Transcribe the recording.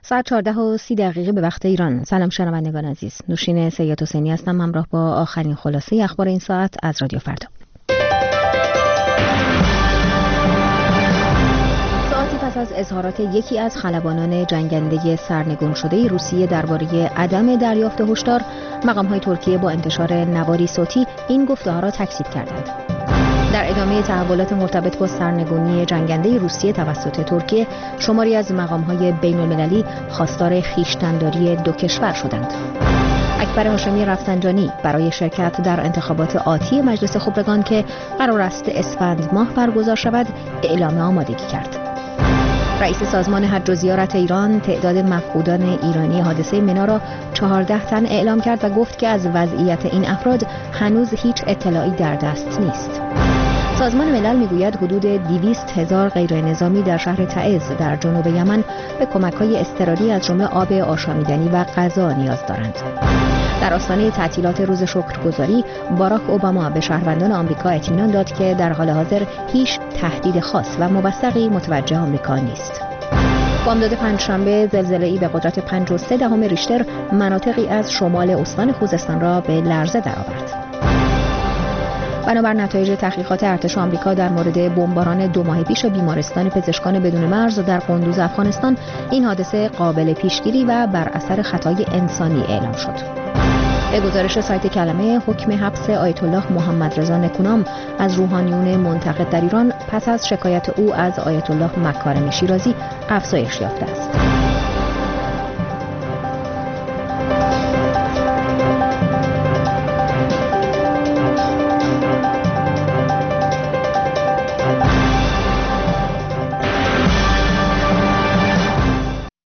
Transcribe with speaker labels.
Speaker 1: ساعت 14:30 به وقت ایران. سلام شنوندگان عزیز. نوشین سید حسینی هستم همراه با آخرین خلاصه اخبار این ساعت از رادیو فردا. ساعتی پس از اظهارات یکی از خلبانان جنگنده سرنگون شده روسیه درباره عدم دریافت هشدار، مقام‌های ترکیه با انتشار نواری صوتی این گفته‌ها را تکذیب کردند. در ادامه تحولات مرتبط با سرنگونی جنگنده روسیه توسط ترکیه، شماری از مقام‌های بین‌المللی خواستار خویشتن‌داری دو کشور شدند. اکبر هاشمی رفسنجانی برای شرکت در انتخابات آتی مجلس خبرگان که قرار است اسفند ماه برگزار شود، اعلام آمادگی کرد. رئیس سازمان حج و زیارت ایران تعداد مفقودان ایرانی حادثه منا را 14 تن اعلام کرد و گفت که از وضعیت این افراد هنوز هیچ اطلاعی در دست نیست. سازمان ملل میگوید حدود 200,000 غیرنظامی در شهر تعز در جنوب یمن به کمک‌های اضطراری از جمله آب آشامیدنی و غذا نیاز دارند. در آستانه تعطیلات روز شکرگزاری، باراک اوباما به شهروندان آمریکا اطمینان داد که در حال حاضر هیچ تهدید خاص و موثقی متوجه آمریکا نیست. بامداد پنجشنبه زلزله‌ای به قدرت 5.3 ریشتر مناطقی از شمال استان خوزستان را به لرزه درآورد. بنابر نتایج تحقیقات ارتش آمریکا در مورد بمباران 2 ماه پیش بیمارستان پزشکان بدون مرز در قندوز افغانستان، این حادثه قابل پیشگیری و بر اثر خطای انسانی اعلام شد. به گزارش سایت کلمه، حکم حبس آیت الله محمد رضا نکونام از روحانیون منتقد در ایران پس از شکایت او از آیت الله مکارم شیرازی افزایش یافته است.